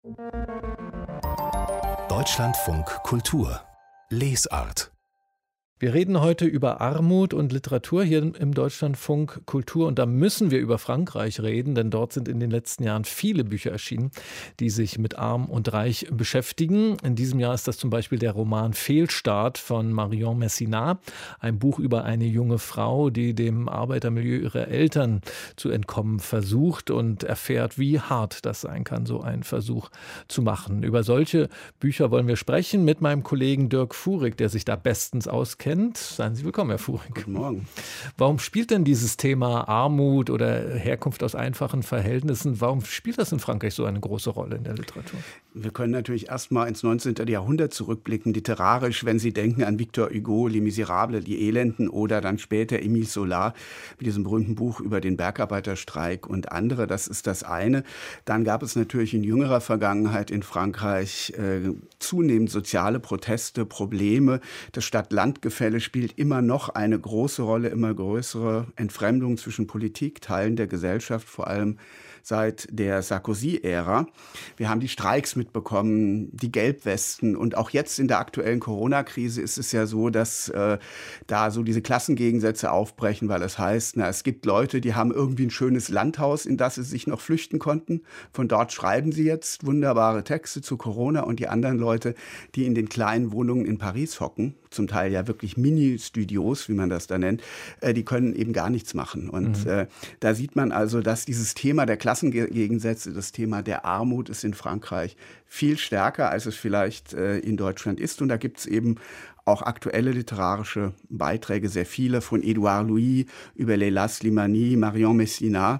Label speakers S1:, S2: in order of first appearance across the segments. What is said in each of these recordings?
S1: Deutschlandfunk Kultur Lesart.
S2: Wir reden heute über Armut und Literatur hier im Deutschlandfunk Kultur, und da müssen wir über Frankreich reden, denn dort sind in den letzten Jahren viele Bücher erschienen, die sich mit Arm und Reich beschäftigen. In diesem Jahr ist das zum Beispiel der Roman Fehlstart von Marion Messinas, ein Buch über eine junge Frau, die dem Arbeitermilieu ihrer Eltern zu entkommen versucht und erfährt, wie hart das sein kann, so einen Versuch zu machen. Über solche Bücher wollen wir sprechen mit meinem Kollegen Dirk Fuhrig, der sich da bestens auskennt. Seien Sie willkommen, Herr Fuhrig.
S3: Guten Morgen.
S2: Warum spielt denn dieses Thema Armut oder Herkunft aus einfachen Verhältnissen, warum spielt das in Frankreich so eine große Rolle in der Literatur?
S3: Wir können natürlich erst mal ins 19. Jahrhundert zurückblicken, literarisch, wenn Sie denken an Victor Hugo, Les Miserables, die Elenden, oder dann später Émile Zola mit diesem berühmten Buch über den Bergarbeiterstreik und andere. Das ist das eine. Dann gab es natürlich in jüngerer Vergangenheit in Frankreich zunehmend soziale Proteste, Probleme. Das Stadt-Land-Gefälle spielt immer noch eine große Rolle, immer größere Entfremdung zwischen Politik, Teilen der Gesellschaft, vor allem seit der Sarkozy-Ära. Wir haben die Streiks mitbekommen, die Gelbwesten, und auch jetzt in der aktuellen Corona-Krise ist es ja so, dass da so diese Klassengegensätze aufbrechen, weil es heißt, es gibt Leute, die haben irgendwie ein schönes Landhaus, in das sie sich noch flüchten konnten. Von dort schreiben sie jetzt wunderbare Texte zu Corona, und die anderen Leute, die in den kleinen Wohnungen in Paris hocken, zum Teil ja wirklich Mini-Studios, wie man das da nennt, die können eben gar nichts machen. Und da sieht man also, dass dieses Thema der Klassengegensätze, das Thema der Armut ist in Frankreich viel stärker, als es vielleicht in Deutschland ist. Und da gibt es eben auch aktuelle literarische Beiträge, sehr viele, von Édouard Louis über Leila Slimani, Marion Messinas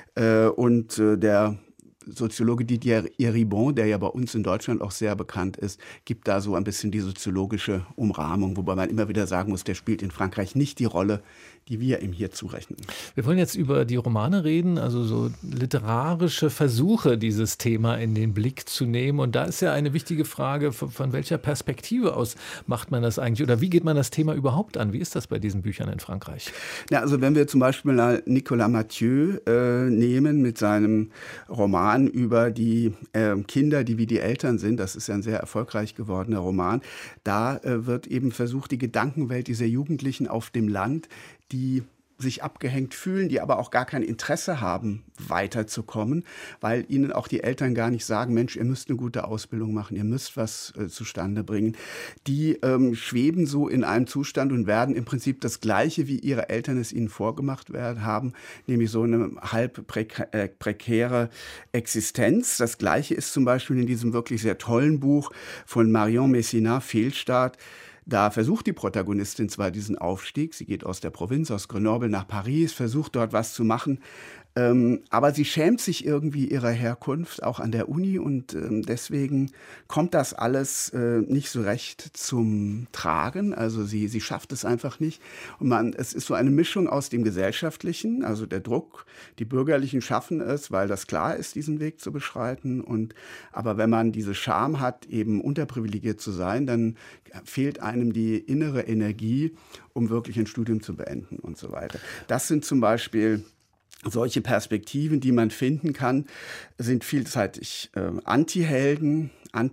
S3: und der Soziologe Didier Eribon, der ja bei uns in Deutschland auch sehr bekannt ist, gibt da so ein bisschen die soziologische Umrahmung, wobei man immer wieder sagen muss, der spielt in Frankreich nicht die Rolle, die wir ihm hier zurechnen.
S2: Wir wollen jetzt über die Romane reden, also so literarische Versuche, dieses Thema in den Blick zu nehmen. Und da ist ja eine wichtige Frage, von welcher Perspektive aus macht man das eigentlich? Oder wie geht man das Thema überhaupt an? Wie ist das bei diesen Büchern in Frankreich?
S3: Ja, also wenn wir zum Beispiel mal Nicolas Mathieu nehmen mit seinem Roman über die Kinder, die wie die Eltern sind, das ist ja ein sehr erfolgreich gewordener Roman, da wird eben versucht, die Gedankenwelt dieser Jugendlichen auf dem Land, die sich abgehängt fühlen, die aber auch gar kein Interesse haben, weiterzukommen, weil ihnen auch die Eltern gar nicht sagen, Mensch, ihr müsst eine gute Ausbildung machen, ihr müsst was zustande bringen. Die schweben so in einem Zustand und werden im Prinzip das Gleiche, wie ihre Eltern es ihnen vorgemacht haben, nämlich so eine halb prekäre Existenz. Das Gleiche ist zum Beispiel in diesem wirklich sehr tollen Buch von Marion Messinas, Fehlstart. Da versucht die Protagonistin zwar diesen Aufstieg, sie geht aus der Provinz, aus Grenoble nach Paris, versucht dort was zu machen, aber sie schämt sich irgendwie ihrer Herkunft, auch an der Uni, und deswegen kommt das alles nicht so recht zum Tragen. Also sie schafft es einfach nicht. Und es ist so eine Mischung aus dem Gesellschaftlichen, also der Druck, die Bürgerlichen schaffen es, weil das klar ist, diesen Weg zu beschreiten. Aber wenn man diese Scham hat, eben unterprivilegiert zu sein, dann fehlt einem die innere Energie, um wirklich ein Studium zu beenden und so weiter. Das sind zum Beispiel solche Perspektiven, die man finden kann, sind vielseitig Antihelden,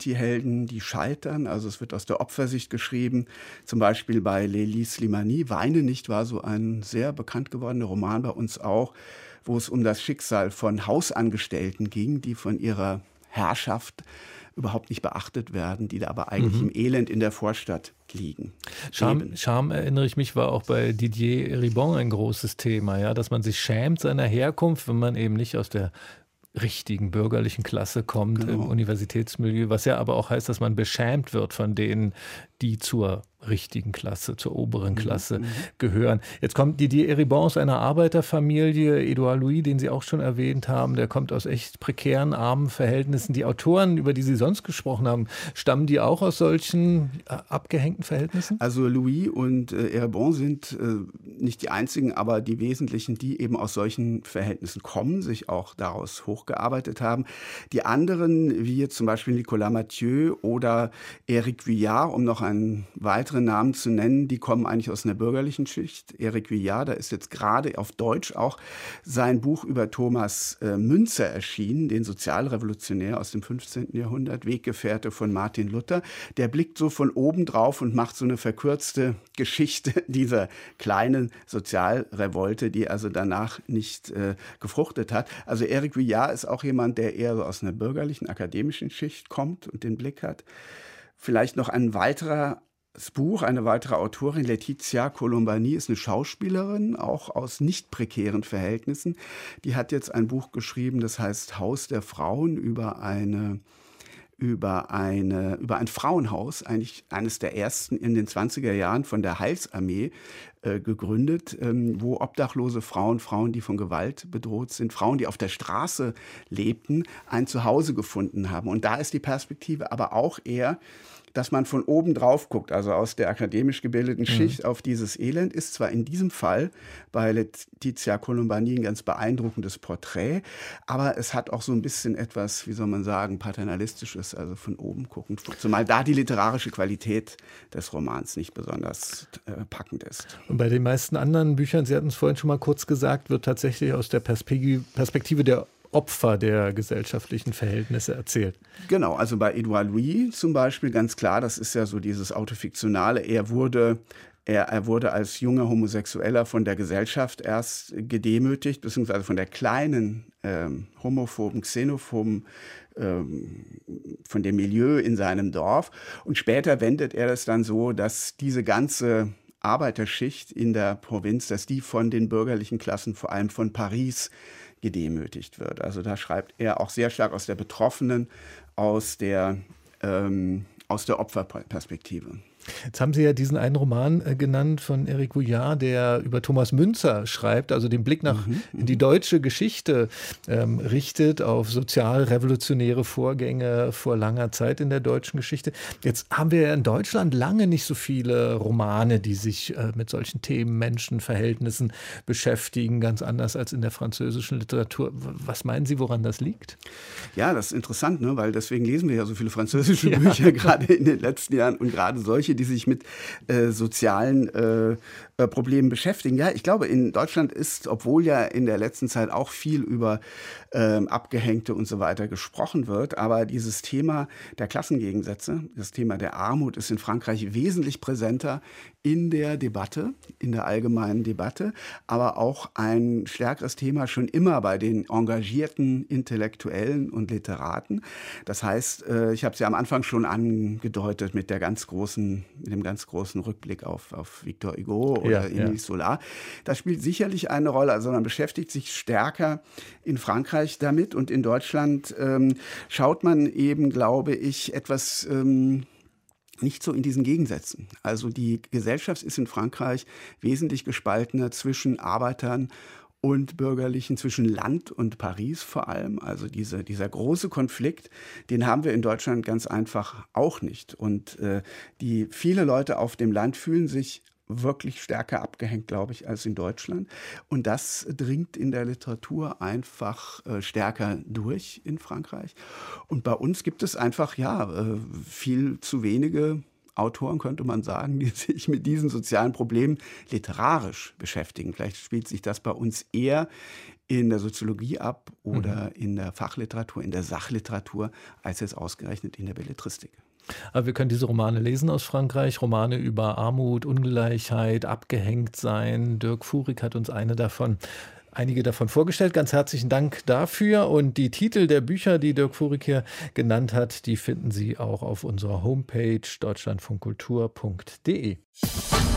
S3: die scheitern. Also es wird aus der Opfersicht geschrieben. Zum Beispiel bei Leila Slimani, Weine nicht, war so ein sehr bekannt gewordener Roman bei uns auch, wo es um das Schicksal von Hausangestellten ging, die von ihrer Herrschaft überhaupt nicht beachtet werden, die da aber eigentlich im Elend in der Vorstadt liegen.
S2: Scham, erinnere ich mich, war auch bei Didier Eribon ein großes Thema, ja, dass man sich schämt seiner Herkunft, wenn man eben nicht aus der richtigen bürgerlichen Klasse kommt, im Universitätsmilieu, was ja aber auch heißt, dass man beschämt wird von denen, die zur richtigen Klasse, zur oberen Klasse gehören. Jetzt kommt Didier Eribon aus einer Arbeiterfamilie, Édouard Louis, den Sie auch schon erwähnt haben, der kommt aus echt prekären, armen Verhältnissen. Die Autoren, über die Sie sonst gesprochen haben, stammen die auch aus solchen abgehängten Verhältnissen?
S3: Also Louis und Eribon sind nicht die einzigen, aber die wesentlichen, die eben aus solchen Verhältnissen kommen, sich auch daraus hochgearbeitet haben. Die anderen, wie jetzt zum Beispiel Nicolas Mathieu oder Éric Vuillard, um noch einen weiteren weitere Namen zu nennen, die kommen eigentlich aus einer bürgerlichen Schicht. Eric Vuillard, da ist jetzt gerade auf Deutsch auch sein Buch über Thomas Müntzer erschienen, den Sozialrevolutionär aus dem 15. Jahrhundert, Weggefährte von Martin Luther. Der blickt so von oben drauf und macht so eine verkürzte Geschichte dieser kleinen Sozialrevolte, die also danach nicht gefruchtet hat. Also Eric Vuillard ist auch jemand, der eher so aus einer bürgerlichen, akademischen Schicht kommt und den Blick hat. Vielleicht noch ein weiteres Buch, eine weitere Autorin, Letizia Colombani, ist eine Schauspielerin, auch aus nicht prekären Verhältnissen. Die hat jetzt ein Buch geschrieben, das heißt Haus der Frauen, über ein Frauenhaus, eigentlich eines der ersten in den 20er Jahren von der Heilsarmee gegründet, wo obdachlose Frauen, die von Gewalt bedroht sind, Frauen, die auf der Straße lebten, ein Zuhause gefunden haben. Und da ist die Perspektive aber auch eher, dass man von oben drauf guckt, also aus der akademisch gebildeten Schicht auf dieses Elend, ist zwar in diesem Fall bei Letizia Colombani ein ganz beeindruckendes Porträt, aber es hat auch so ein bisschen etwas, wie soll man sagen, paternalistisches, also von oben guckend, zumal da die literarische Qualität des Romans nicht besonders packend ist.
S2: Und bei den meisten anderen Büchern, Sie hatten es vorhin schon mal kurz gesagt, wird tatsächlich aus der Perspektive der Opfer der gesellschaftlichen Verhältnisse erzählt.
S3: Genau, also bei Edouard Louis zum Beispiel ganz klar, das ist ja so dieses Autofiktionale, er wurde als junger Homosexueller von der Gesellschaft erst gedemütigt, beziehungsweise von der kleinen homophoben, xenophoben, von dem Milieu in seinem Dorf. Und später wendet er es dann so, dass diese ganze Arbeiterschicht in der Provinz, dass die von den bürgerlichen Klassen, vor allem von Paris, gedemütigt wird. Also da schreibt er auch sehr stark aus der Betroffenen, aus der Opferperspektive.
S2: Jetzt haben Sie ja diesen einen Roman genannt von Eric Vuillard, der über Thomas Müntzer schreibt, also den Blick in die deutsche Geschichte richtet, auf sozialrevolutionäre Vorgänge vor langer Zeit in der deutschen Geschichte. Jetzt haben wir ja in Deutschland lange nicht so viele Romane, die sich mit solchen Themen, Menschenverhältnissen beschäftigen, ganz anders als in der französischen Literatur. Was meinen Sie, woran das liegt?
S3: Ja, das ist interessant, ne? Weil deswegen lesen wir ja so viele französische Bücher gerade in den letzten Jahren und gerade solche, die sich mit sozialen Problemen beschäftigen. Ja, ich glaube, in Deutschland ist, obwohl ja in der letzten Zeit auch viel über Abgehängte und so weiter gesprochen wird, aber dieses Thema der Klassengegensätze, das Thema der Armut ist in Frankreich wesentlich präsenter in der Debatte, in der allgemeinen Debatte, aber auch ein stärkeres Thema schon immer bei den engagierten Intellektuellen und Literaten. Das heißt, ich habe es ja am Anfang schon angedeutet mit dem ganz großen Rückblick auf Victor Hugo oder Émile Zola. Das spielt sicherlich eine Rolle. Also man beschäftigt sich stärker in Frankreich damit und in Deutschland schaut man eben, glaube ich, etwas nicht so in diesen Gegensätzen. Also die Gesellschaft ist in Frankreich wesentlich gespaltener zwischen Arbeitern und Bürgerlichen, zwischen Land und Paris vor allem. Also dieser große Konflikt, den haben wir in Deutschland ganz einfach auch nicht. Und viele Leute auf dem Land fühlen sich wirklich stärker abgehängt, glaube ich, als in Deutschland. Und das dringt in der Literatur einfach stärker durch in Frankreich. Und bei uns gibt es einfach, viel zu wenige Autoren, könnte man sagen, die sich mit diesen sozialen Problemen literarisch beschäftigen. Vielleicht spielt sich das bei uns eher in der Soziologie ab oder in der Fachliteratur, in der Sachliteratur, als jetzt ausgerechnet in der Belletristik.
S2: Aber wir können diese Romane lesen aus Frankreich, Romane über Armut, Ungleichheit, abgehängt sein. Dirk Furig hat uns einige davon vorgestellt. Ganz herzlichen Dank dafür. Und die Titel der Bücher, die Dirk Furig hier genannt hat, die finden Sie auch auf unserer Homepage deutschlandfunkkultur.de.